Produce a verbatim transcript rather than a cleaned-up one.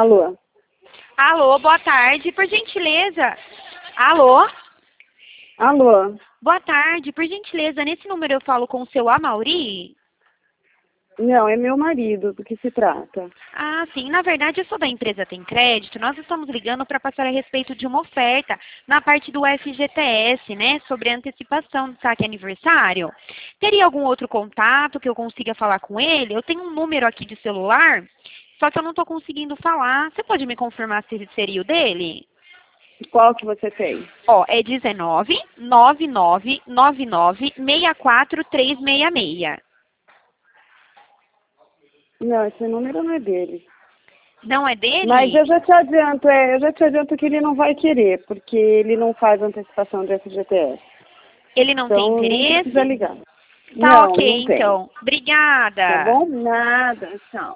Alô? Alô, boa tarde, por gentileza. Alô? Alô? Boa tarde, por gentileza, nesse número eu falo com o seu Amauri? Não, é meu marido, do que se trata? Ah, sim, na verdade eu sou da empresa Tem Crédito, nós estamos ligando para passar a respeito de uma oferta na parte do F G T S, né, sobre a antecipação do saque aniversário. Teria algum outro contato que eu consiga falar com ele? Eu tenho um número aqui de celular, só que eu não estou conseguindo falar. Você pode me confirmar se seria o dele? Qual que você tem? Ó, é dezenove, nove nove nove nove, seis quatro três seis seis. Não, esse número não é dele. Não é dele? Mas eu já te adianto, é, eu já te adianto que ele não vai querer, porque ele não faz antecipação de F G T S. Ele não tem Então, não precisa interesse? ligar. Tá Não, ok, não tem. então. Obrigada. Tá bom? Nada, tchau.